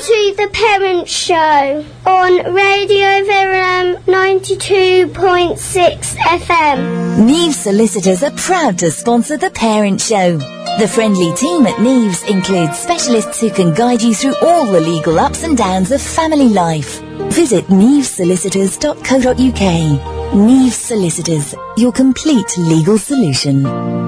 to The Parent Show on Radio Verulam 92.6 FM. Neves Solicitors are proud to sponsor The Parent Show. The friendly team at Neves includes specialists who can guide you through all the legal ups and downs of family life. Visit nevessolicitors.co.uk. Neves Solicitors, your complete legal solution.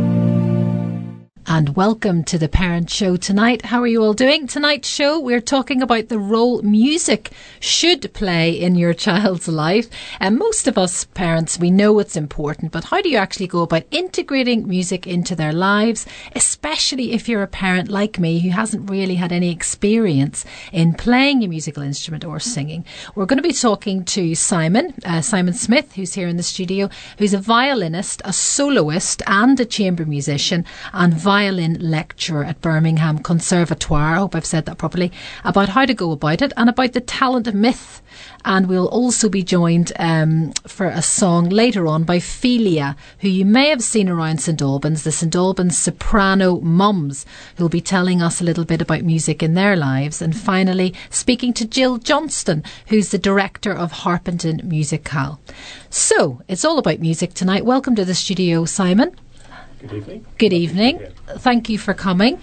And welcome to The Parent Show tonight. How are you all doing? Tonight's show, we're talking about the role music should play in your child's life. And most of us parents, we know it's important, but how do you actually go about integrating music into their lives, especially if you're a parent like me who hasn't really had any experience in playing a musical instrument or singing? We're going to be talking to Simon Smith, who's here in the studio, who's a violinist, a soloist and a chamber musician and violin lecturer at Birmingham Conservatoire, I hope I've said that properly, about how to go about it and about the talent myth. And we'll also be joined for a song later on by Philia, who you may have seen around St Albans, the St Albans soprano mums, who'll be telling us a little bit about music in their lives. And finally, speaking to Jill Johnston, who's the director of Harpenden Musicale. So, it's all about music tonight. Welcome to the studio, Simon. Good evening. Good evening. Thank you for coming.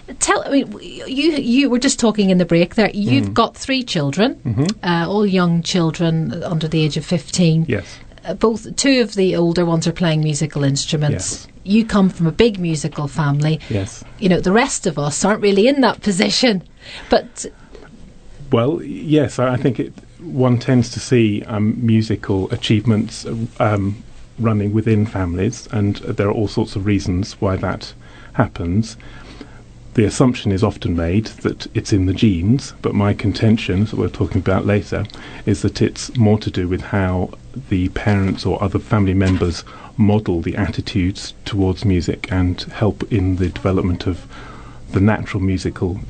You were just talking in the break there. You've got 3 children, all young children under the age of 15. Yes. Both 2 of the older ones are playing musical instruments. Yes. You come from a big musical family. Yes. You know, the rest of us aren't really in that position. But well, yes, I think one tends to see musical achievements running within families, and there are all sorts of reasons why that happens. The assumption is often made that it's in the genes, but my contention, that we're talking about later, is that it's more to do with how the parents or other family members model the attitudes towards music and help in the development of the natural musical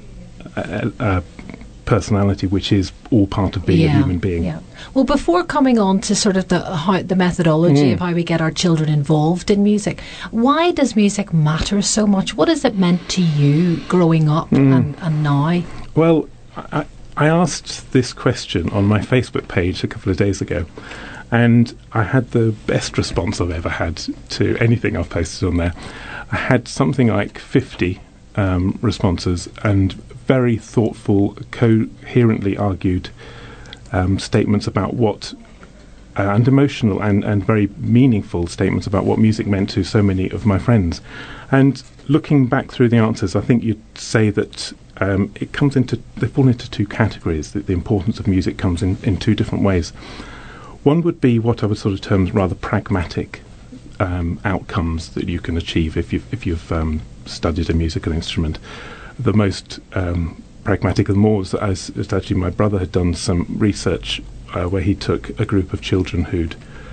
personality, which is all part of being a human being. Yeah. Well, before coming on to sort of the methodology of how we get our children involved in music, why does music matter so much? What has it meant to you growing up and now? Well, I asked this question on my Facebook page a couple of days ago, and I had the best response I've ever had to anything I've posted on there. I had something like 50 responses and very thoughtful, coherently argued statements about what, and emotional and very meaningful statements about what music meant to so many of my friends. And looking back through the answers, I think you'd say that they fall into 2 categories, that the importance of music comes in 2 different ways. One would be what I would sort of term rather pragmatic outcomes that you can achieve if you've studied a musical instrument. The most pragmatic of them all is actually my brother had done some research where he took a group of children who'd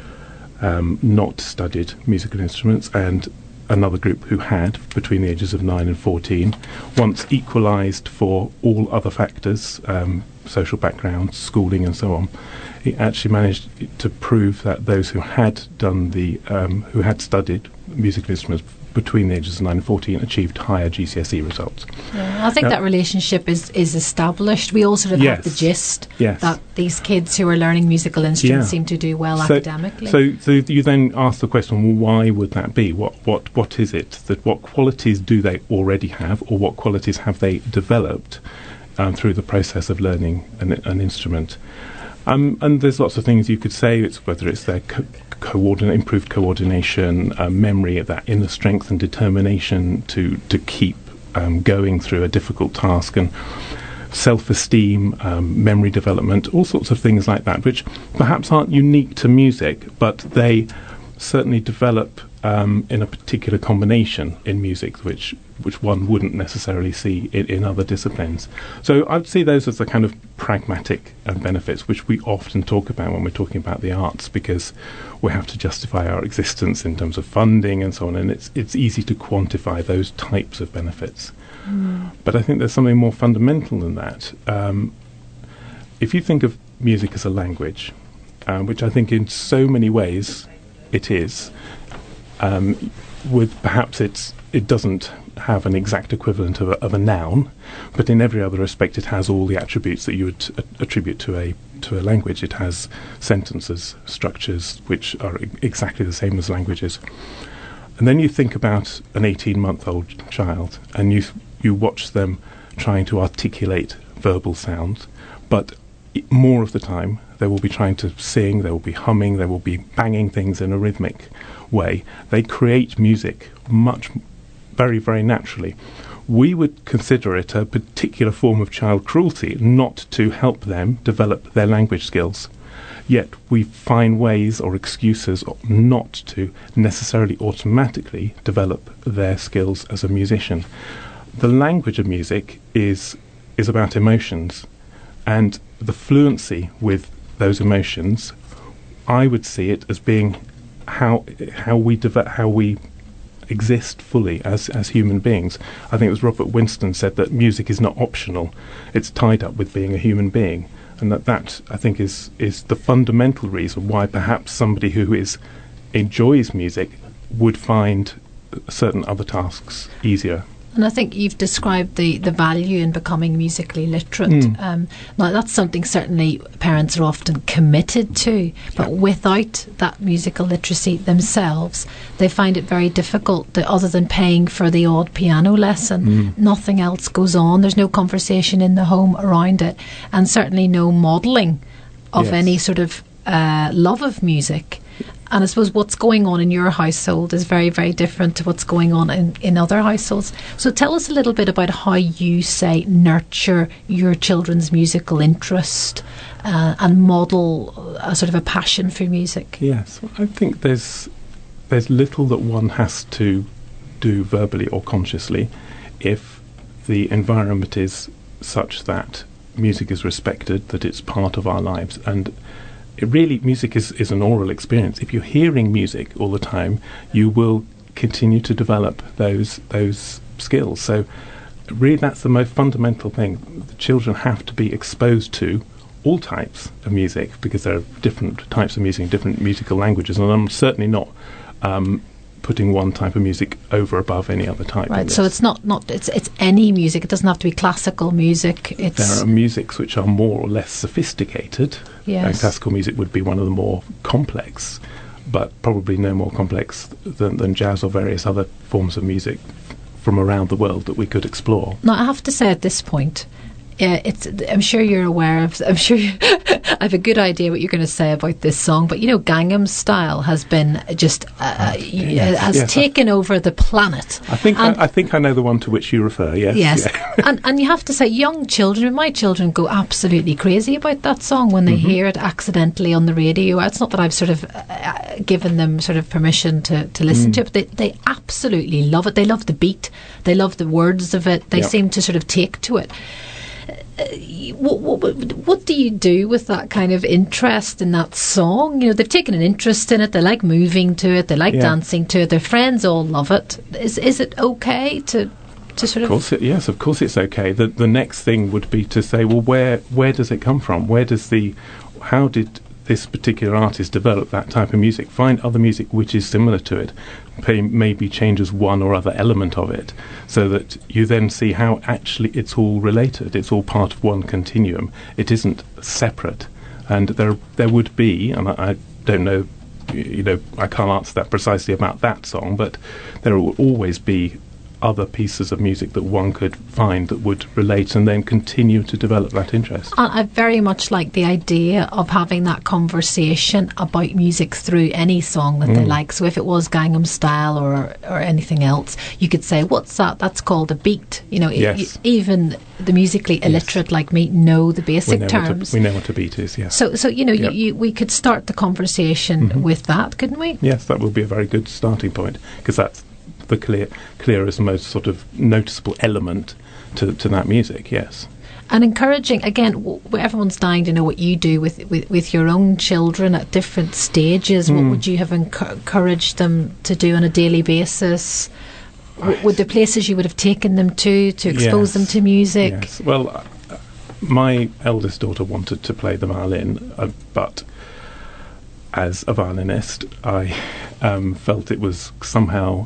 not studied musical instruments and another group who had, between the ages of 9 and 14, once equalised for all other factors, social background, schooling and so on. He actually managed to prove that those who had done who had studied musical instruments between the ages of 9 and 14 achieved higher GCSE results. Yeah, I think that relationship is established. We all sort of have the gist that these kids who are learning musical instruments seem to do well academically. So you then ask the question, well, why would that be? What is it what qualities do they already have, or what qualities have they developed through the process of learning an instrument? And there's lots of things you could say. Whether it's their improved coordination, memory, that inner strength and determination to keep going through a difficult task, and self-esteem, memory development, all sorts of things like that, which perhaps aren't unique to music, but they certainly develop in a particular combination in music, which one wouldn't necessarily see in other disciplines. So I'd see those as the kind of pragmatic benefits, which we often talk about when we're talking about the arts, because we have to justify our existence in terms of funding and so on, and it's easy to quantify those types of benefits. But I think there's something more fundamental than that. If you think of music as a language, which I think in so many ways it is, with perhaps its it doesn't have an exact equivalent of a noun, but in every other respect it has all the attributes that you would attribute to a language. It has sentences, structures, which are exactly the same as languages. And then you think about an 18-month-old child, and you watch them trying to articulate verbal sounds, but more of the time they will be trying to sing, they will be humming, they will be banging things in a rhythmic way. They create music very, very naturally. We would consider it a particular form of child cruelty not to help them develop their language skills. Yet we find ways or excuses not to necessarily automatically develop their skills as a musician. The language of music is about emotions, and the fluency with those emotions, I would see it as being how we exist fully as human beings. I think it was Robert Winston said that music is not optional; it's tied up with being a human being, and that I think is the fundamental reason why perhaps somebody who enjoys music would find certain other tasks easier. And I think you've described the value in becoming musically literate. Now, that's something certainly parents are often committed to, but without that musical literacy themselves, they find it very difficult that other than paying for the odd piano lesson, nothing else goes on. There's no conversation in the home around it, and certainly no modelling of any sort of love of music. And I suppose what's going on in your household is very, very different to what's going on in other households. So tell us a little bit about how you, say, nurture your children's musical interest and model a sort of a passion for music. Yes, I think there's little that one has to do verbally or consciously if the environment is such that music is respected, that it's part of our lives. And music is an oral experience. If you're hearing music all the time, you will continue to develop those skills. So really that's the most fundamental thing. The children have to be exposed to all types of music, because there are different types of music, different musical languages, and I'm certainly not putting one type of music over above any other type. Right, so it's not it's any music. It doesn't have to be classical music. There are musics which are more or less sophisticated. Yes. And classical music would be one of the more complex, but probably no more complex than jazz or various other forms of music from around the world that we could explore. Now, I have to say at this point, I'm sure you're aware of. I have a good idea what you're going to say about this song, but Gangnam Style has been just taken over the planet. I think I know the one to which you refer. Yes. Yes, yeah. and you have to say, young children. My children go absolutely crazy about that song when they hear it accidentally on the radio. It's not that I've sort of given them sort of permission to listen to it, but they absolutely love it. They love the beat. They love the words of it. They seem to sort of take to it. What do you do with that kind of interest in that song? They've taken an interest in it. They like moving to it. They like dancing to it. Their friends all love it. Is it okay to sort of? Yes, of course it's okay. The next thing would be to say, well, where does it come from? How did this particular artist develop that type of music? Find other music which is similar to it. Maybe changes one or other element of it, so that you then see how actually it's all related. It's all part of one continuum. It isn't separate. And there would be, and I don't know, I can't answer that precisely about that song, but there will always be other pieces of music that one could find that would relate and then continue to develop that interest. I very much like the idea of having that conversation about music through any song that they like. So if it was Gangnam Style or anything else, you could say, what's that? That's called a beat. Yes. Even the musically illiterate like me know the basic terms. We know what a beat is, yes. So we could start the conversation with that, couldn't we? Yes, that would be a very good starting point, because that's the clearest, most sort of noticeable element to that music, yes. And encouraging, again, everyone's dying to know what you do with your own children at different stages. What would you have encouraged them to do on a daily basis? Would the places you would have taken them to expose them to music? Yes. Well, my eldest daughter wanted to play the violin, but as a violinist, I felt it was somehow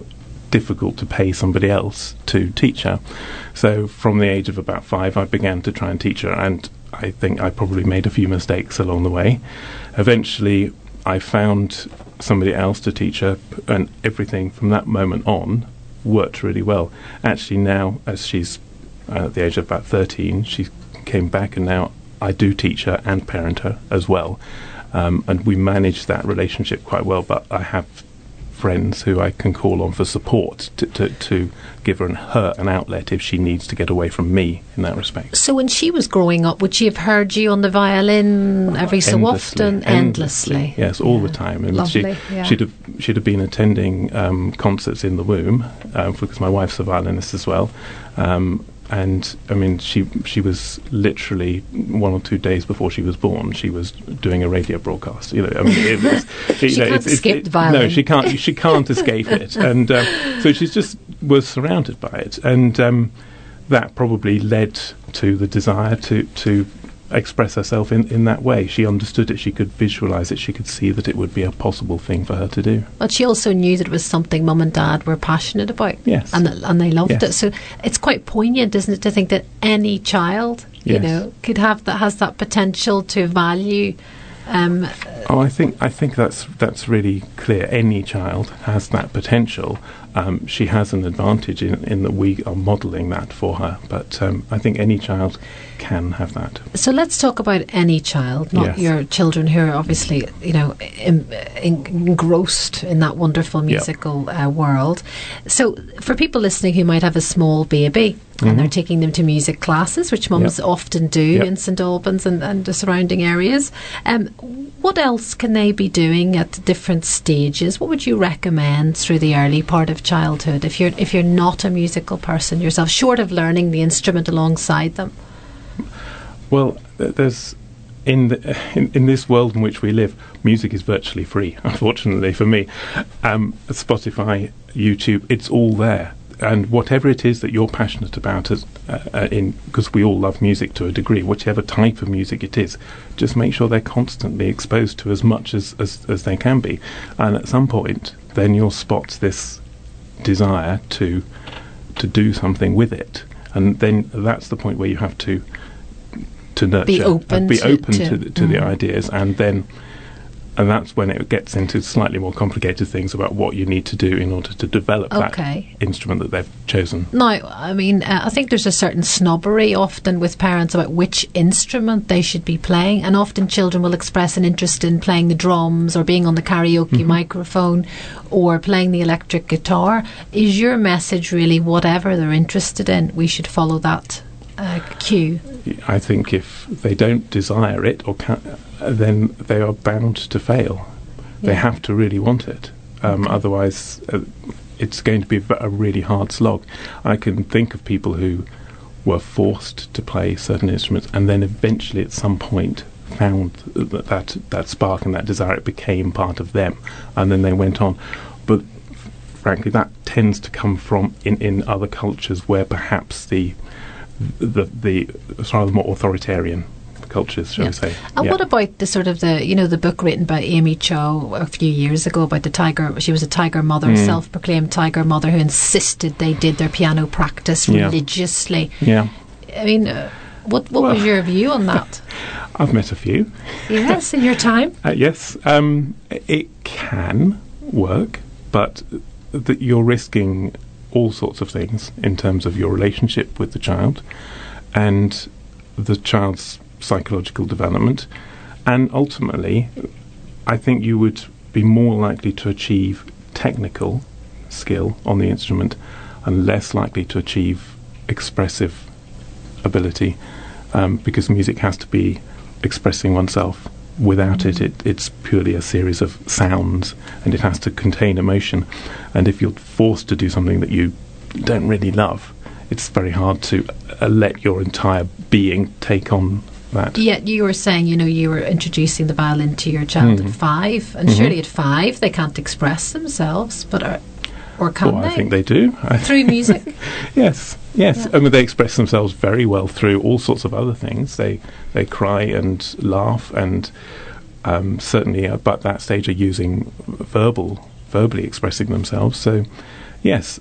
difficult to pay somebody else to teach her. So from the age of about 5, I began to try and teach her, and I think I probably made a few mistakes along the way. Eventually, I found somebody else to teach her, and everything from that moment on worked really well. Actually, now, as she's at the age of about 13, she came back, and now I do teach her and parent her as well. And we manage that relationship quite well, but I have friends who I can call on for support to give her an outlet if she needs to get away from me in that respect. So when she was growing up, would she have heard you on the violin every so often? Endlessly. Yes, all the time. And Lovely, she'd have been attending concerts in the womb, because my wife's a violinist as well. And I mean, she was literally 1 or 2 days before she was born. She was doing a radio broadcast. You know, I mean, she can't escape the violin. No, she can't. She can't escape it. And so she just was surrounded by it, and that probably led to the desire to express herself in that way. She understood it, she could visualise it, she could see that it would be a possible thing for her to do. But she also knew that it was something Mum and Dad were passionate about. Yes. And they loved Yes. it. So it's quite poignant, isn't it, to think that any child, you Yes. know, could have that, has that potential to value. I think that's really clear. Any child has that potential. She has an advantage in that we are modelling that for her. But I think any child can have that. So let's talk about any child, not Yes. your children who are obviously, you know, engrossed in that wonderful musical world. So for people listening who might have a small baby and they're taking them to music classes, which mums often do in St Albans and the surrounding areas, what else can they be doing at different stages? What would you recommend through the early part of childhood if you're not a musical person yourself, short of learning the instrument alongside them? Well, there's in this world in which we live, music is virtually free. Unfortunately for me, Spotify, YouTube, it's all there. And whatever it is that you're passionate about, because we all love music to a degree, whichever type of music it is, just make sure they're constantly exposed to as much as they can be. And at some point, then you'll spot this desire to do something with it. And then that's the point where you have to nurture, be open to the ideas, and that's when it gets into slightly more complicated things about what you need to do in order to develop that instrument that they've chosen. Now, I mean, I think there's a certain snobbery often with parents about which instrument they should be playing, and often children will express an interest in playing the drums or being on the karaoke microphone or playing the electric guitar. Is your message really whatever they're interested in, we should follow that cue? I think if they don't desire it or then they are bound to fail. They have to really want it. Otherwise, it's going to be a really hard slog. I can think of people who were forced to play certain instruments and then eventually at some point found that spark and that desire. It became part of them, and then they went on. But frankly, that tends to come from in other cultures where perhaps the sort of more authoritarian cultures, shall we say. And what about the sort of the book written by Amy Cho a few years ago about the tiger? She was a tiger mother, self-proclaimed tiger mother, who insisted they did their piano practice religiously. Yeah. I mean, what was your view on that? I've met a few. Yes, in your time. Yes, it can work, but you're risking all sorts of things in terms of your relationship with the child and the child's psychological development, and ultimately I think you would be more likely to achieve technical skill on the instrument and less likely to achieve expressive ability, because music has to be expressing oneself. Without it's purely a series of sounds, and it has to contain emotion. And if you're forced to do something that you don't really love, it's very hard to let your entire being take on that. Yet you were saying, you were introducing the violin to your child at 5, and surely at 5 they can't express themselves, but or can they? I think they do. Through music? Yes. Yeah. I mean, they express themselves very well through all sorts of other things. They cry and laugh, and certainly at that stage are using verbally expressing themselves. So Yes,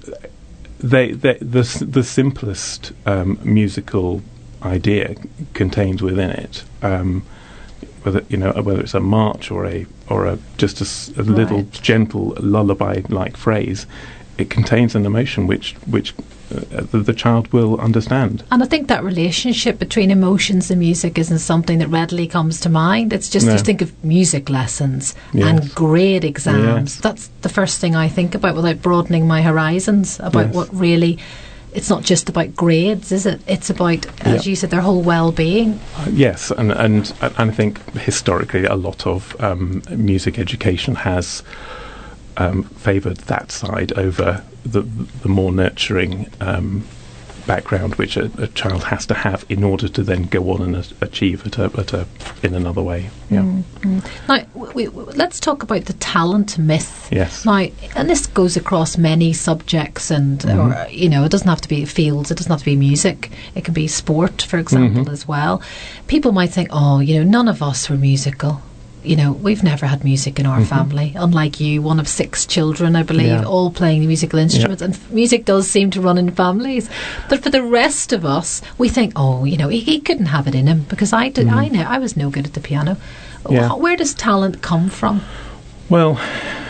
the simplest musical idea contained within it, whether it's a march or a just a little gentle lullaby-like phrase, it contains an emotion which the child will understand. And I think that relationship between emotions and music isn't something that readily comes to mind. It's just, you think of music lessons and grade exams. Yes. That's the first thing I think about without broadening my horizons, about what really... It's not just about grades, is it? It's about, as you said, their whole well-being. Yes, and I think historically a lot of music education has favoured that side over the more nurturing background which a child has to have in order to then go on and achieve in another way. Yeah. Mm-hmm. Now, let's talk about the talent myth. Yes. Now, and this goes across many subjects, and or, it doesn't have to be fields. It doesn't have to be music. It can be sport, for example, as well. People might think, none of us were musical. We've never had music in our family. Unlike you, one of 6 children, I believe, all playing musical instruments. And music does seem to run in families. But for the rest of us, we think, he couldn't have it in him because I did. I was no good at the piano. Yeah. Where does talent come from? Well,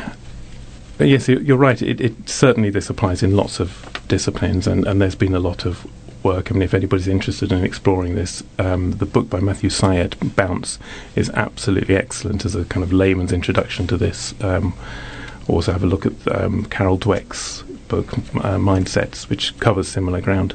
yes, you're right. It certainly this applies in lots of disciplines, and there's been a lot of work. I mean, if anybody's interested in exploring this, the book by Matthew Syed, Bounce, is absolutely excellent as a kind of layman's introduction to this. Also have a look at Carol Dweck's book, Mindsets, which covers similar ground.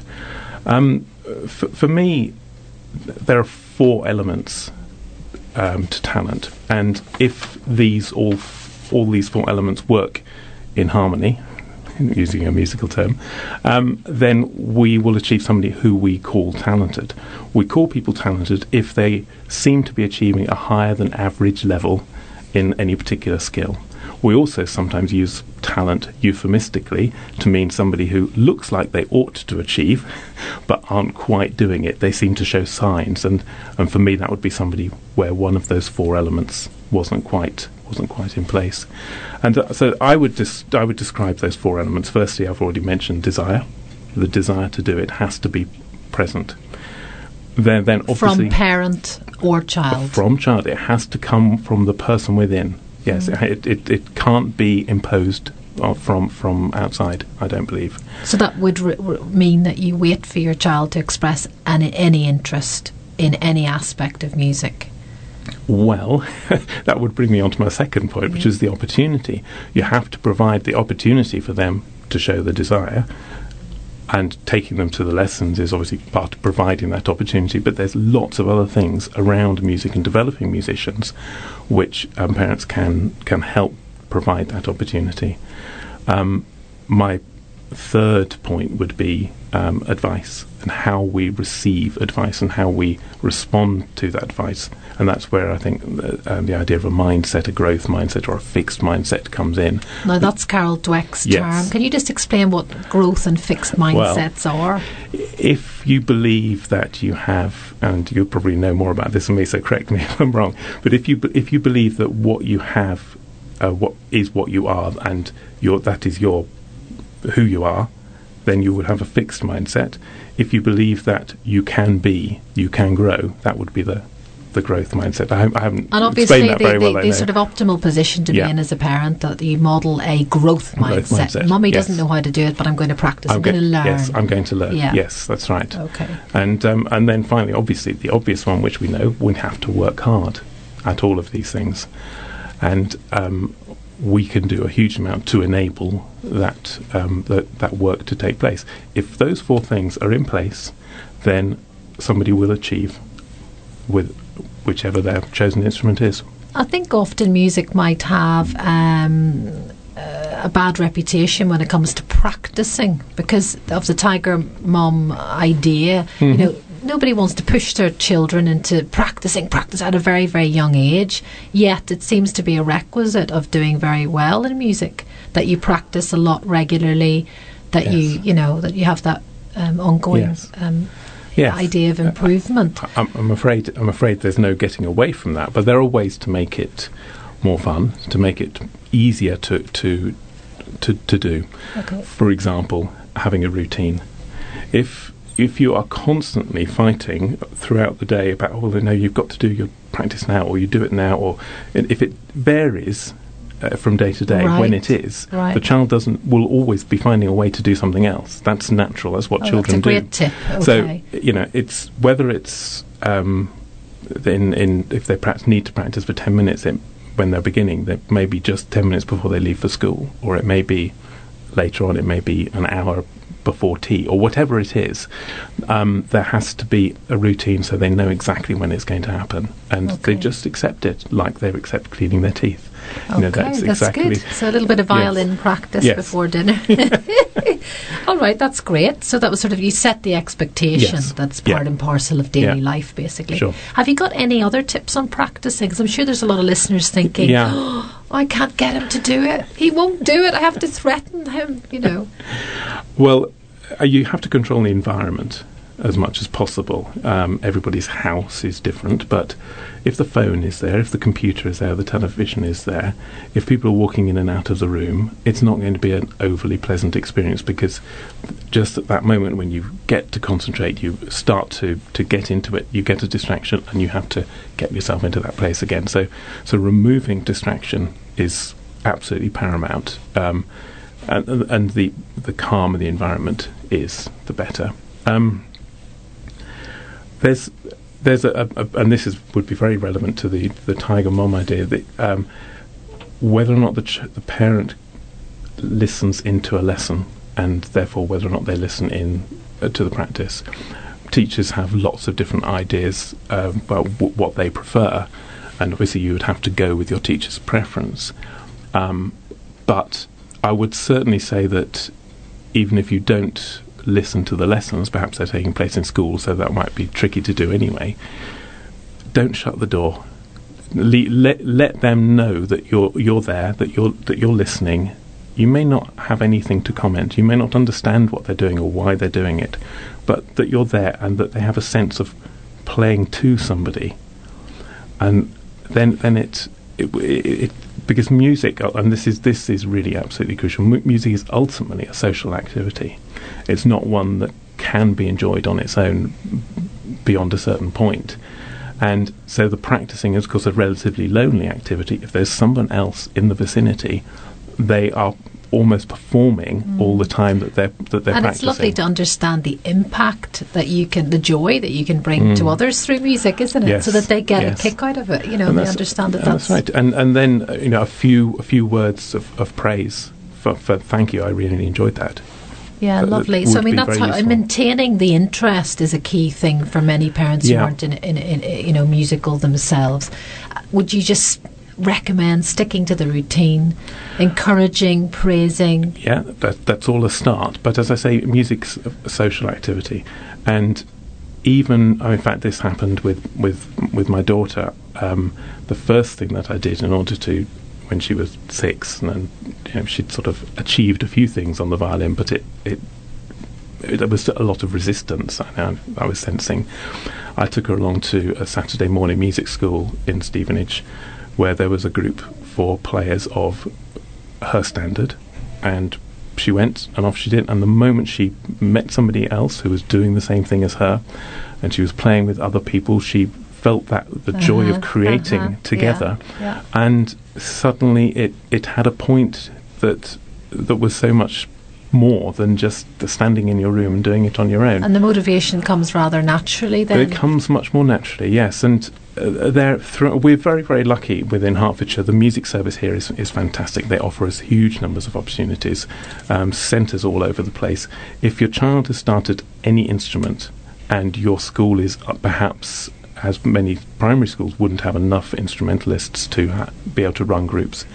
For me, there are 4 elements to talent, and if all these 4 elements work in harmony, using a musical term, then we will achieve somebody who we call talented. We call people talented if they seem to be achieving a higher than average level in any particular skill. We also sometimes use talent euphemistically to mean somebody who looks like they ought to achieve but aren't quite doing it. They seem to show signs, and for me that would be somebody where one of those 4 elements wasn't quite in place. And so I would describe those 4 elements. Firstly, I've already mentioned desire. The desire to do it has to be present. Then obviously, from parent or child. From child, it has to come from the person within. Yes, it can't be imposed from outside, I don't believe. So that would mean that you wait for your child to express any interest in any aspect of music. Well, that would bring me on to my second point, which is the opportunity. You have to provide the opportunity for them to show the desire, and taking them to the lessons is obviously part of providing that opportunity, but there's lots of other things around music and developing musicians which parents can help provide that opportunity. My third point would be advice, and how we receive advice and how we respond to that advice. And that's where I think the idea of a mindset, a growth mindset or a fixed mindset comes in. Now that's Carol Dweck's term. Can you just explain what growth and fixed mindsets are? If you believe that you have, and you'll probably know more about this than me, so correct me if I'm wrong, but if you believe that what you have what you are, and that is who you are, then you would have a fixed mindset. If you believe that you can grow, that would be the growth mindset. I haven't explained that very well. And obviously the sort of optimal position to be in as a parent, that you model a growth mindset. Mummy doesn't know how to do it, but I'm going to practice. I'm going to learn. Yes, I'm going to learn. Yeah. Yes, that's right. Okay. And then finally, obviously, the obvious one, which we know, we have to work hard at all of these things. And we can do a huge amount to enable that work to take place. If those 4 things are in place, then somebody will achieve with whichever their chosen instrument is. I think often music might have a bad reputation when it comes to practicing because of the Tiger Mum idea. Nobody wants to push their children into practice at a very, very young age. Yet it seems to be a requisite of doing very well in music that you practice a lot regularly, that that you have that ongoing idea of improvement. I'm afraid there's no getting away from that. But there are ways to make it more fun, to make it easier to to do. Okay. For example, having a routine. If you are constantly fighting throughout the day about, oh, no, you've got to do your practice now, or you do it now, or if it varies from day to day, when it is, the child will always be finding a way to do something else. That's natural. That's what children do. That's a great tip. Okay. So, it's whether it's if they need to practice for 10 minutes when they're beginning, that may be just 10 minutes before they leave for school, or it may be later on, it may be an hour before tea, or whatever it is. There has to be a routine so they know exactly when it's going to happen, and they just accept it like they accept cleaning their teeth. Okay, that's exactly good. So a little bit of violin practice before dinner. All right, that's great. So that was sort of, you set the expectation. That's part and parcel of daily life, basically. Sure. Have you got any other tips on practicing? Because I'm sure there's a lot of listeners thinking, I can't get him to do it. He won't do it. I have to threaten him, Well, you have to control the environment as much as possible. Everybody's house is different, but if the phone is there, if the computer is there, the television is there, if people are walking in and out of the room, it's not going to be an overly pleasant experience, because just at that moment when you get to concentrate, you start to get into it, you get a distraction, and you have to get yourself into that place again. So removing distraction is absolutely paramount, and the calmer the environment is, the better. There's and this would be very relevant to the Tiger Mom idea, that whether or not the parent listens into a lesson, and therefore whether or not they listen in to the practice. Teachers have lots of different ideas about what they prefer, and obviously you would have to go with your teacher's preference. But I would certainly say that even if you don't listen to the lessons, perhaps they're taking place in school, so that might be tricky to do anyway, don't shut the door. Let them know that you're there, that you're listening. You may not have anything to comment, you may not understand what they're doing or why they're doing it, but that you're there and that they have a sense of playing to somebody. And then it because music, and this is really absolutely crucial, music is ultimately a social activity. It's not one that can be enjoyed on its own beyond a certain point. And so the practicing is, of course, a relatively lonely activity. If there's someone else in the vicinity, they are almost performing all the time that they're practicing. And it's lovely to understand the impact that the joy that you can bring to others through music, isn't it? Yes, so that they get a kick out of it. They understand that that's right. And then a few words of praise for thank you. I really enjoyed that. Yeah, lovely. So that's how maintaining the interest is a key thing for many parents who aren't in musical themselves. Would you just recommend sticking to the routine, encouraging, praising? Yeah, that's all a start. But as I say, music's a social activity, and even in fact this happened with my daughter. The first thing that I did in order to, when she was 6, and she'd sort of achieved a few things on the violin, but there was a lot of resistance I was sensing. I took her along to a Saturday morning music school in Stevenage, where there was a group for players of her standard, and she went and off she did. And the moment she met somebody else who was doing the same thing as her, and she was playing with other people, she felt the joy of creating together. Yeah. And suddenly it had a point that was so much more than just standing in your room and doing it on your own. And the motivation comes rather naturally then? It comes much more naturally, yes. And we're very, very lucky within Hertfordshire. The music service here is fantastic. They offer us huge numbers of opportunities, centres all over the place. If your child has started any instrument and your school is perhaps, as many primary schools wouldn't have enough instrumentalists to be able to run groups,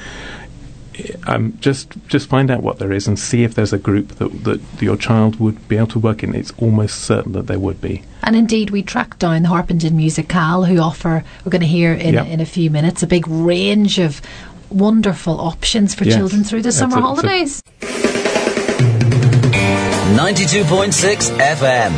just find out what there is and see if there's a group that your child would be able to work in. It's almost certain that there would be. And indeed, we tracked down the Harpenden Musicale, who offer, we're going to hear in a few minutes, a big range of wonderful options for children through the summer holidays. 92.6 FM.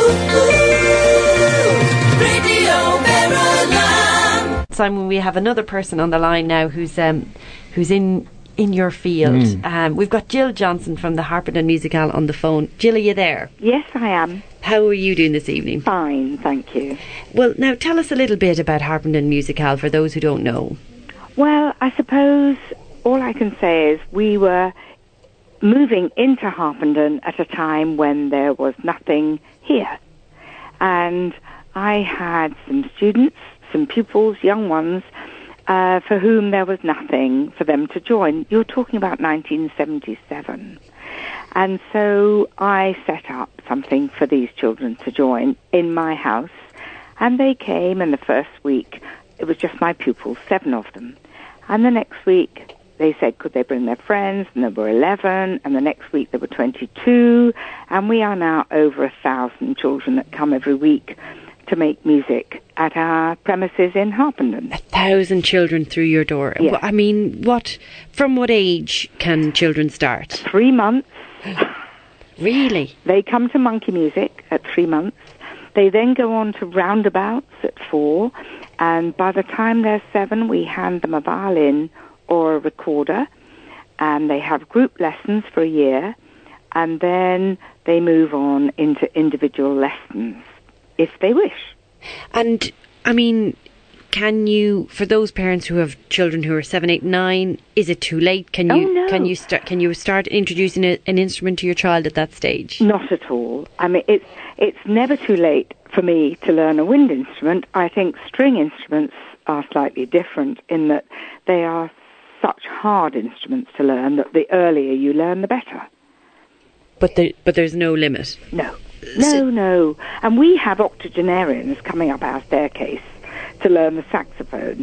Radio Maryland. Simon, we have another person on the line now who's in in your field. We've got Jill Johnson from the Harpenden Musicale on the phone. Jill, are you there? Yes, I am. How are you doing this evening? Fine, thank you. Well, now tell us a little bit about Harpenden Musicale for those who don't know. Well, I suppose all I can say is we were moving into Harpenden at a time when there was nothing here. And I had some students, some pupils, young ones, for whom there was nothing for them to join. You're talking about 1977. And so I set up something for these children to join in my house. And they came, and the first week it was just my pupils, 7 of them. And the next week they said, could they bring their friends? And there were 11, and the next week there were 22, and we are now over 1,000 children that come every week to make music at our premises in Harpenden. 1,000 children through your door. Yes. I mean, from what age can children start? 3 months. Really? They come to Monkey Music at 3 months. They then go on to roundabouts at 4, and by the time they're 7, we hand them a violin or a recorder, and they have group lessons for a year, and then they move on into individual lessons, if they wish. And, I mean, can you, for those parents who have children who are 7, 8, 9, is it too late? Can you start introducing an instrument to your child at that stage? Not at all. I mean, it's never too late for me to learn a wind instrument. I think string instruments are slightly different in that they are such hard instruments to learn that the earlier you learn, the better. But there's no limit? No. No. And we have octogenarians coming up our staircase to learn the saxophone.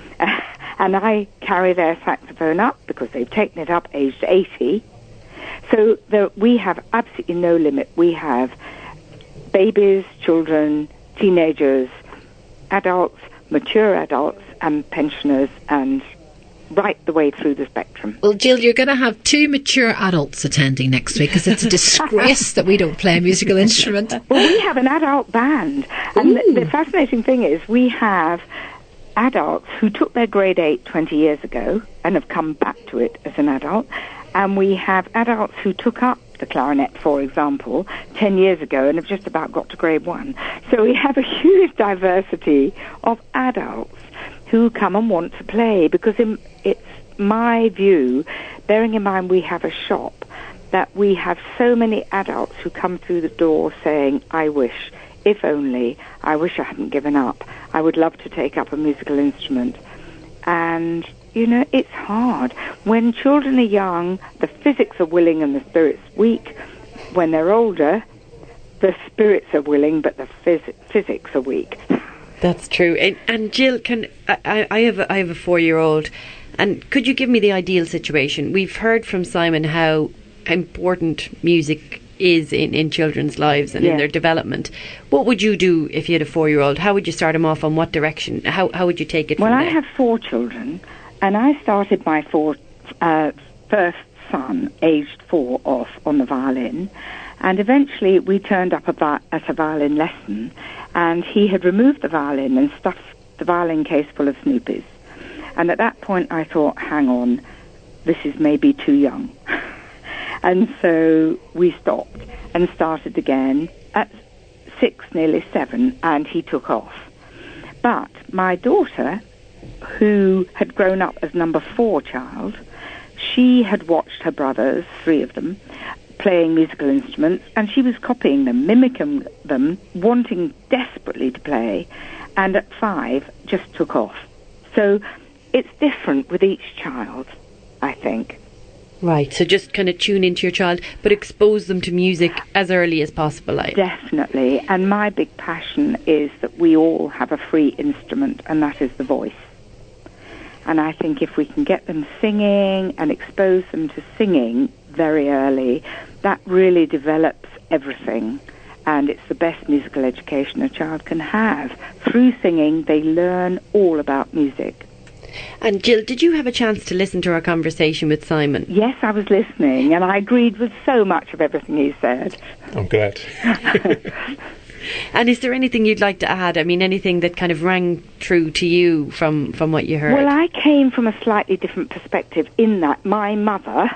And I carry their saxophone up because they've taken it up aged 80. So we have absolutely no limit. We have babies, children, teenagers, adults, mature adults, and pensioners, and right the way through the spectrum. Well, Jill, you're going to have 2 mature adults attending next week because it's a disgrace that we don't play a musical instrument. Well, we have an adult band. And the fascinating thing is we have adults who took their grade 8 20 years ago and have come back to it as an adult. And we have adults who took up the clarinet, for example, 10 years ago and have just about got to grade 1. So we have a huge diversity of adults who come and want to play, because it's my view, bearing in mind we have a shop, that we have so many adults who come through the door saying, I wish, if only, I wish I hadn't given up. I would love to take up a musical instrument. And, you know, it's hard. When children are young, the physics are willing and the spirit's weak. When they're older, the spirits are willing, but the physics are weak. That's true. And Jill, I have a 4-year-old, and could you give me the ideal situation? We've heard from Simon how important music is in children's lives and in their development. What would you do if you had a 4-year-old? How would you start him off? On what direction? How would you take it from there? Well, I have 4 children, and I started my first son, aged 4, off on the violin. And eventually we turned up at a violin lesson, and he had removed the violin and stuffed the violin case full of Snoopies. And at that point I thought, hang on, this is maybe too young. And so we stopped and started again at 6, nearly 7, and he took off. But my daughter, who had grown up as number 4 child, she had watched her brothers, 3 of them, playing musical instruments, and she was copying them, mimicking them, wanting desperately to play, and at 5 just took off. So it's different with each child, I think. Right, so just kind of tune into your child, but expose them to music as early as possible. Definitely, and my big passion is that we all have a free instrument, and that is the voice. And I think if we can get them singing and expose them to singing very early, that really develops everything. And it's the best musical education a child can have. Through singing, they learn all about music. And Jill, did you have a chance to listen to our conversation with Simon? Yes, I was listening, and I agreed with so much of everything he said. I'm glad. And is there anything you'd like to add? I mean, anything that kind of rang true to you from what you heard? Well, I came from a slightly different perspective in that my mother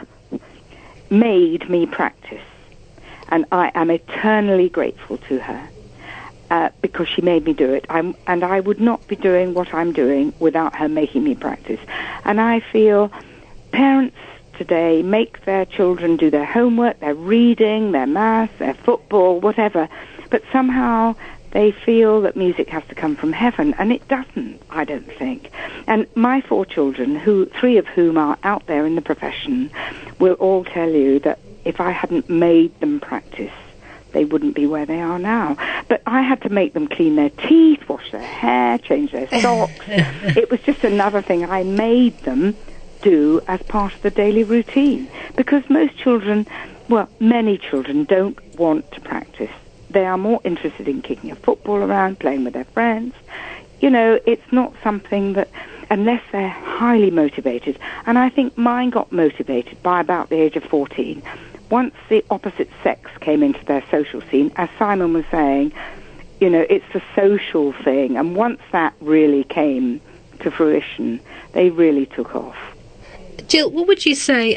made me practice. And I am eternally grateful to her because she made me do it. And I would not be doing what I'm doing without her making me practice. And I feel parents today make their children do their homework, their reading, their maths, their football, whatever. But somehow they feel that music has to come from heaven, and it doesn't, I don't think. And my 4 children, 3 of whom are out there in the profession, will all tell you that if I hadn't made them practice, they wouldn't be where they are now. But I had to make them clean their teeth, wash their hair, change their socks. It was just another thing I made them do as part of the daily routine. Because most children, well, many children don't want to practice. They are more interested in kicking a football around, playing with their friends. You know, it's not something that, unless they're highly motivated. And I think mine got motivated by about the age of 14. Once the opposite sex came into their social scene, as Simon was saying, you know, it's the social thing. And once that really came to fruition, they really took off. Jill, what would you say?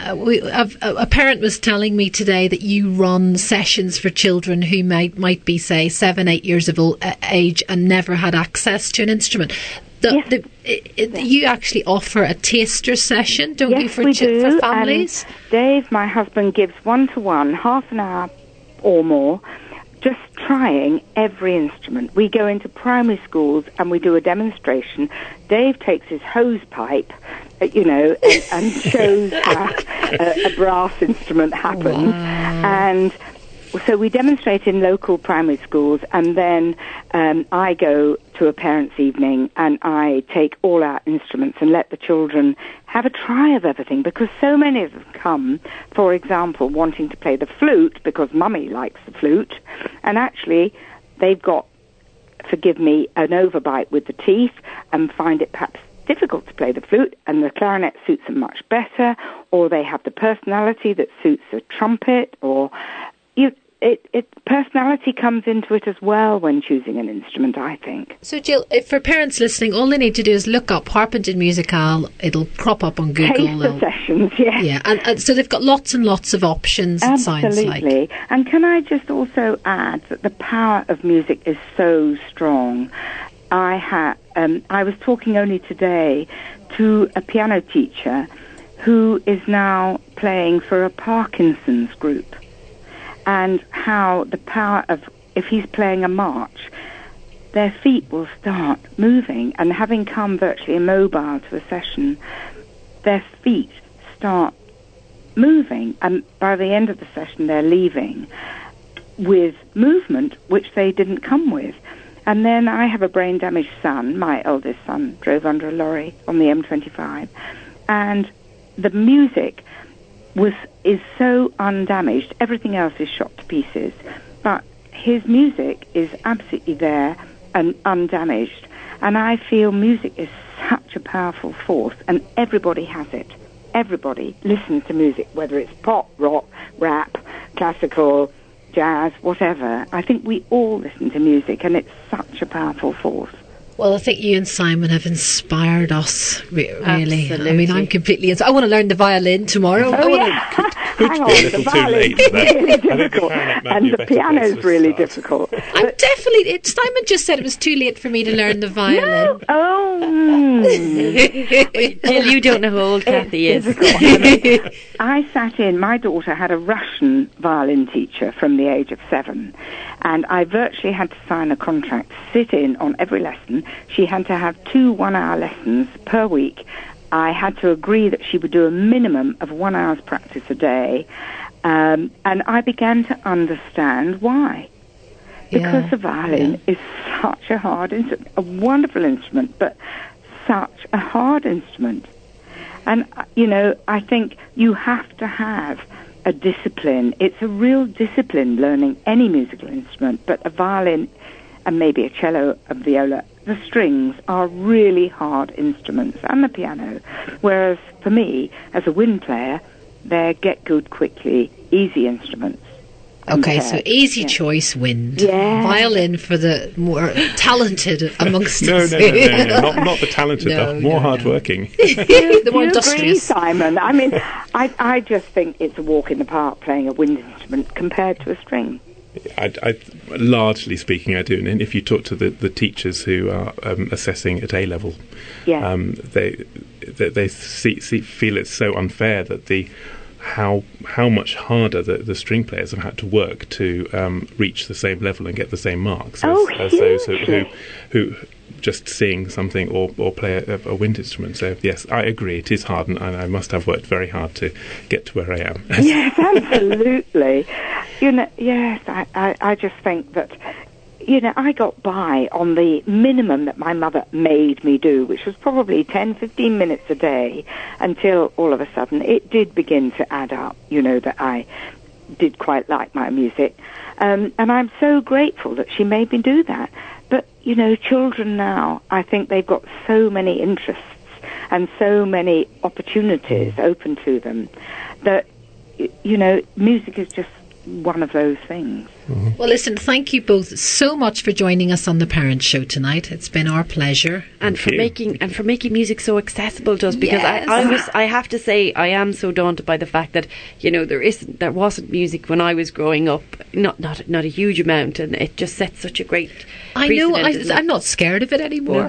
A parent was telling me today that you run sessions for children who might be, say, 7, 8 years of age and never had access to an instrument. You actually offer a taster session, don't you, for families? And Dave, my husband, gives 1-to-1, half an hour or more, just trying every instrument. We go into primary schools and we do a demonstration. Dave takes his hose pipe, and shows how a brass instrument happens. Wow. And so we demonstrate in local primary schools, and then I go to a parents' evening and I take all our instruments and let the children have a try of everything, because so many of them come, for example, wanting to play the flute because mummy likes the flute, and actually they've got, forgive me, an overbite with the teeth and find it perhaps difficult to play the flute, and the clarinet suits them much better, or they have the personality that suits the trumpet, or personality comes into it as well when choosing an instrument, I think. So, Jill, for parents listening, all they need to do is look up Harpenden Musicale. It'll crop up on Google. Taster sessions, yes. Yeah, and so they've got lots and lots of options, it sounds like. Absolutely. And can I just also add that the power of music is so strong. I was talking only today to a piano teacher who is now playing for a Parkinson's group, and how the power of, if he's playing a march, their feet will start moving, and having come virtually immobile to a session, their feet start moving, and by the end of the session they're leaving with movement which they didn't come with. And then I have a brain-damaged son. My eldest son drove under a lorry on the M25. And the music is so undamaged. Everything else is shot to pieces. But his music is absolutely there and undamaged. And I feel music is such a powerful force, and everybody has it. Everybody listens to music, whether it's pop, rock, rap, classical, jazz, whatever. I think we all listen to music, and it's such a powerful force. Well, I think you and Simon have inspired us, really. Absolutely. I mean, I'm completely... I want to learn the violin tomorrow. Could be a little too late for that. Really difficult. And the piano's really difficult. I'm definitely... Simon just said it was too late for me to learn the violin. No. Oh. Jill, you don't know how old Kathy is. I sat in... My daughter had a Russian violin teacher from the age of 7. And I virtually had to sign a contract, sit in on every lesson. She had to have 2 one-hour lessons per week. I had to agree that she would do a minimum of 1 hour's practice a day. And I began to understand why. Because the violin is such a hard instrument, a wonderful instrument, but such a hard instrument. And, I think you have to have a discipline. It's a real discipline learning any musical instrument, but a violin and maybe a cello, a viola, the strings are really hard instruments, and the piano. Whereas for me, as a wind player, they're get good quickly, easy instruments. Okay, so easy choice, wind. Yeah. Violin for the more talented amongst No, us. not the talented, the more hardworking. The more you agree, industrious. Simon? I mean, I just think it's a walk in the park playing a wind instrument compared to a string. I largely speaking, I do. And if you talk to the teachers who are assessing at A level, Yeah. they feel it's so unfair that how much harder the string players have had to work to reach the same level and get the same marks as those who just sing something or play a wind instrument. So yes, I agree, it is hard, and I must have worked very hard to get to where I am. Yes, absolutely. Yes, I just think that, I got by on the minimum that my mother made me do, which was probably 10, 15 minutes a day, until all of a sudden it did begin to add up, that I did quite like my music. And I'm so grateful that she made me do that. But, children now, I think they've got so many interests and so many opportunities open to them that, music is just one of those things. Well, listen, thank you both so much for joining us on the Parent Show tonight. It's been our pleasure, and for making music so accessible to us. Because I have to say, I am so daunted by the fact that there wasn't music when I was growing up, not a huge amount, and it just sets such a great. I know. I'm not scared of it anymore. No,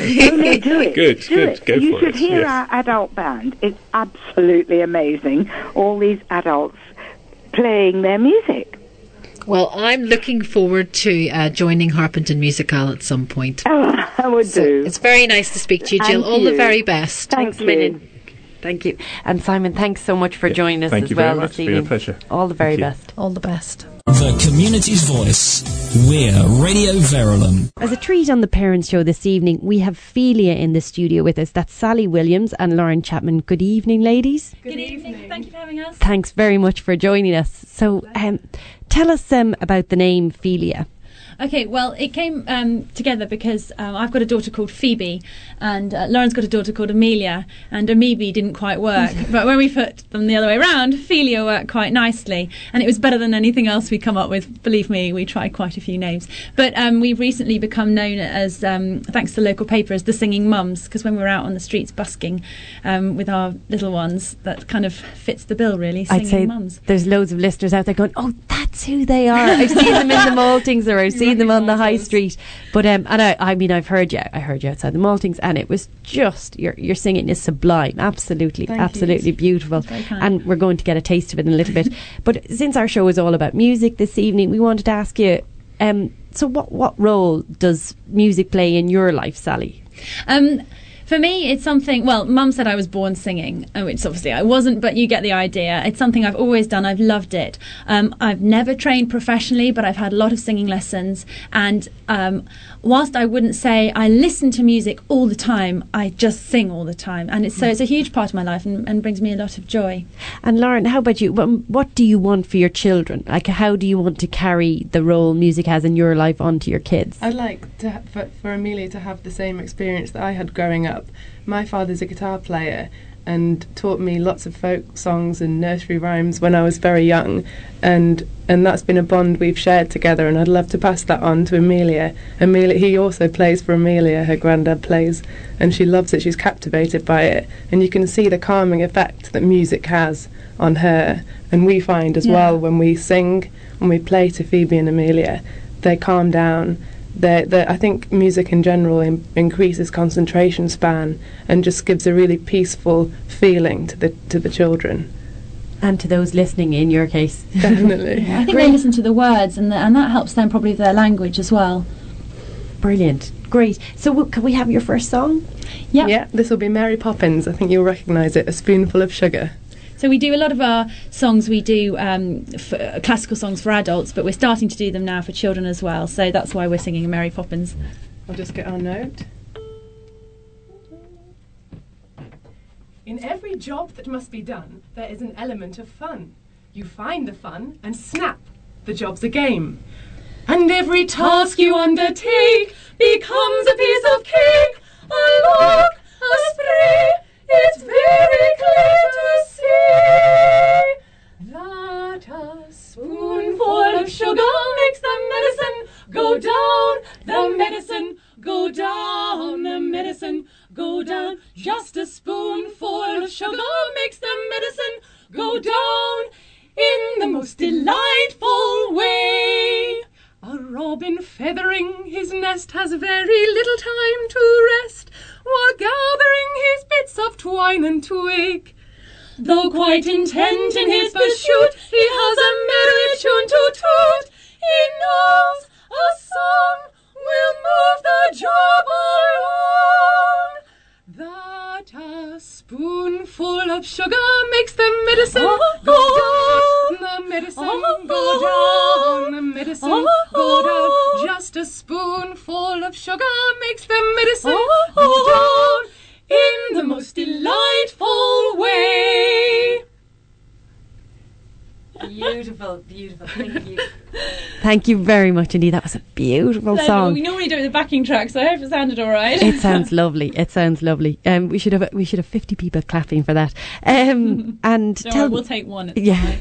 do it. Good. Go you for should it. hear Yes. our adult band. It's absolutely amazing. All these adults playing their music. Well, I'm looking forward to joining Harpenden Musical at some point. Oh, I would do. It's very nice to speak to you, Jill. Thank All the you. very best. Thank Thanks you. a million. Thank you. And Simon, thanks so much for joining us thank as you very well much. this It's been a evening. pleasure. All the very Thank you. best. All the best. The community's voice. We're Radio Verulam. As a treat on the Parents Show this evening, we have Phelia in the studio with us. That's Sally Williams and Lauren Chapman. Good evening, ladies. Good evening. Thank you for having us. Thanks very much for joining us. So, tell us about the name Phelia. Okay, well, it came together because I've got a daughter called Phoebe, and Lauren's got a daughter called Amelia, and Amoebe didn't quite work. But when we put them the other way around, Phelia worked quite nicely, and it was better than anything else we come up with. Believe me, we tried quite a few names. But we've recently become known as, thanks to the local paper, as the Singing Mums, because when we're out on the streets busking with our little ones, that kind of fits the bill, really, Singing I'd say Mums. there's loads of listeners out there going, oh, that's who they are. I've seen them in the Maltings, or I've seen them on the high street. But and I mean, I've heard you outside the Maltings, and it was just your singing is sublime. Absolutely beautiful. Very kind. And we're going to get a taste of it in a little bit. But since our show is all about music this evening, we wanted to ask you, so what role does music play in your life, Sally? For me, it's something, well, Mum said I was born singing, which obviously I wasn't, but you get the idea. It's something I've always done. I've loved it. I've never trained professionally, but I've had a lot of singing lessons. And whilst I wouldn't say I listen to music all the time, I just sing all the time. And it's a huge part of my life and brings me a lot of joy. And Lauren, how about you? What do you want for your children? Like, how do you want to carry the role music has in your life onto your kids? I'd like for Amelia to have the same experience that I had growing up. My father's a guitar player and taught me lots of folk songs and nursery rhymes when I was very young, and that's been a bond we've shared together, and I'd love to pass that on to Amelia. He also plays for Amelia, her granddad plays, and she loves it. She's captivated by it, and you can see the calming effect that music has on her. And we find as well, when we sing, when we play to Phoebe and Amelia, they calm down. I think music in general increases concentration span and just gives a really peaceful feeling to the children. And to those listening, in your case. Definitely. I think they listen to the words, and that helps them probably with their language as well. Brilliant. Great. So can we have your first song? Yeah, this will be Mary Poppins. I think you'll recognise it, A Spoonful of Sugar. So we do a lot of our songs, we do classical songs for adults, but we're starting to do them now for children as well. So that's why we're singing Mary Poppins. I'll just get our note. In every job that must be done, there is an element of fun. You find the fun and snap, the job's a game. And every task you undertake becomes a piece of cake. A lark, a spree, it's very clear to see that a spoonful down, the medicine go down. Just a spoonful of sugar makes the medicine go down in the most delightful way. A robin feathering his nest has very little time to rest, while gathering his bits of twine and twig. Though quite intent in his pursuit, he has a merry tune to toot. He knows a song will move the job along. That a spoonful of sugar makes the medicine go down. The medicine go down. The medicine go down. Just a spoonful of sugar makes the medicine go down in the most delightful way. Beautiful, beautiful. Thank you. Thank you very much indeed. That was a beautiful song. We normally do it with the backing track, so I hope it sounded all right. It sounds lovely. It sounds lovely. We should have 50 people clapping for that. And we'll take one.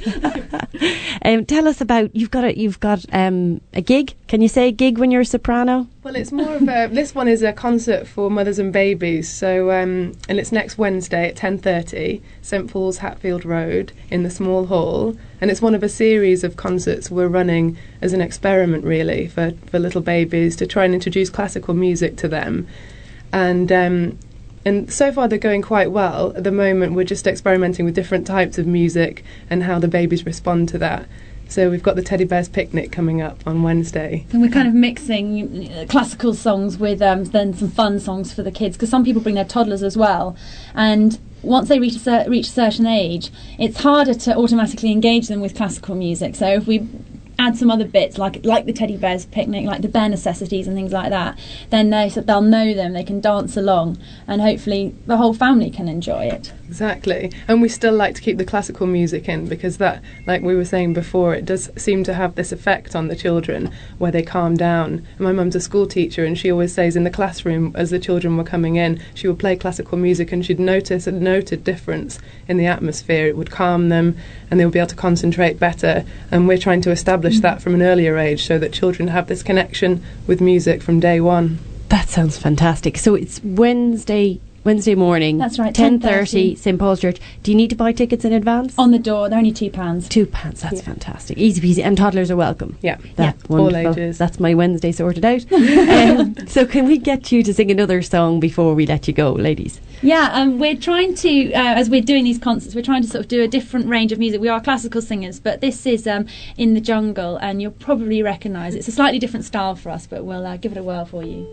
Tell us about you've got a gig. Can you say a gig when you're a soprano? Well, it's more of this one is a concert for mothers and babies. So and it's next Wednesday at 10:30, St Paul's, Hatfield Road, in the small hall. And it's one of a series of concerts we're running as an experiment, really, for little babies to try and introduce classical music to them. And so far they're going quite well. At the moment we're just experimenting with different types of music and how the babies respond to that. So we've got the Teddy Bears Picnic coming up on Wednesday. And we're kind of mixing classical songs with then some fun songs for the kids, because some people bring their toddlers as well. And once they reach a certain age, it's harder to automatically engage them with classical music. So if we add some other bits like the Teddy Bears Picnic, like the Bare Necessities and things like that, then they'll know them, they can dance along, and hopefully the whole family can enjoy it. Exactly. And we still like to keep the classical music in, because that, like we were saying before, it does seem to have this effect on the children where they calm down. And my mum's a school teacher, and she always says in the classroom as the children were coming in, she would play classical music and she'd notice a noted difference in the atmosphere. It would calm them and they would be able to concentrate better. And we're trying to establish that from an earlier age so that children have this connection with music from day one. That sounds fantastic. So it's Wednesday morning. That's right. 10:30, St Paul's Church. Do you need to buy tickets in advance? On the door. They're only £2. £2. That's fantastic. Easy peasy. And toddlers are welcome. Yeah. All ages. That's my Wednesday sorted out. So can we get you to sing another song before we let you go, ladies? Yeah, we're trying to, as we're doing these concerts, we're trying to sort of do a different range of music. We are classical singers, but this is In the Jungle, and you'll probably recognise it's a slightly different style for us, but we'll give it a whirl for you.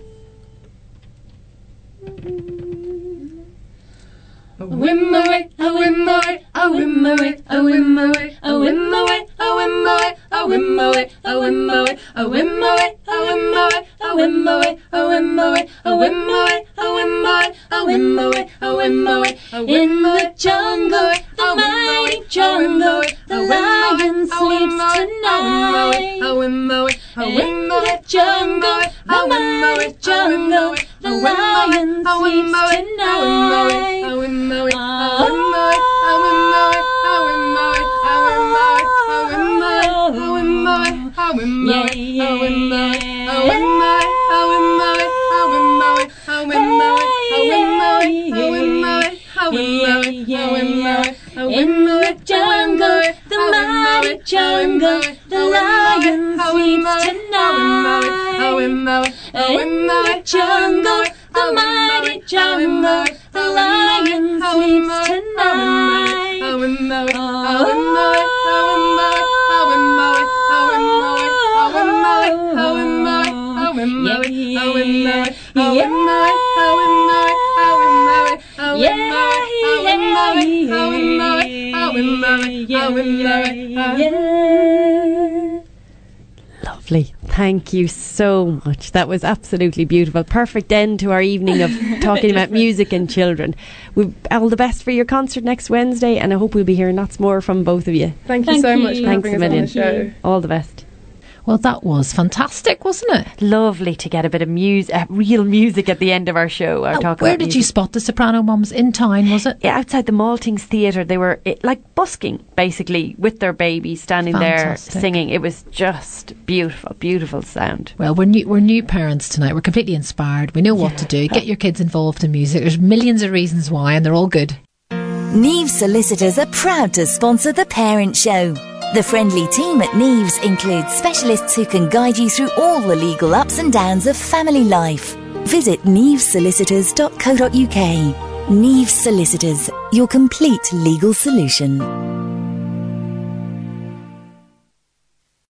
A whim away, a whim away, a whim away, a whim away, a whim away, a whim away, a whim away, a whim away, a whim away, a whim away, a whim away, a whim away, a whim away, a whim away, a whim away, a whim away. In the jungle, the mighty jungle, the lion sleeps tonight. In the jungle, the mighty jungle, the lion sleeps tonight. In the jungle, the mighty jungle, the lion sleeps tonight. In the jungle, the mighty jungle, the lion sleeps tonight. Lovely. Thank you so much. That was absolutely beautiful. Perfect end to our evening of talking about music and children. All the best for your concert next Wednesday, and I hope we'll be hearing lots more from both of you. Thank you so much for Thanks having us on the show. All the best. Well, that was fantastic, wasn't it? Lovely to get a bit of music, real music at the end of our show. Where did you spot the soprano mums? In town, was it? Yeah, outside the Maltings Theatre. They were like busking, basically, with their baby standing Fantastic. there singing. It was just beautiful, beautiful sound. Well, we're new parents tonight. We're completely inspired. We know what to do. Get your kids involved in music. There's millions of reasons why, and they're all good. Neves Solicitors are proud to sponsor The Parent Show. The friendly team at Neves includes specialists who can guide you through all the legal ups and downs of family life. Visit nevessolicitors.co.uk. Neves Solicitors, your complete legal solution.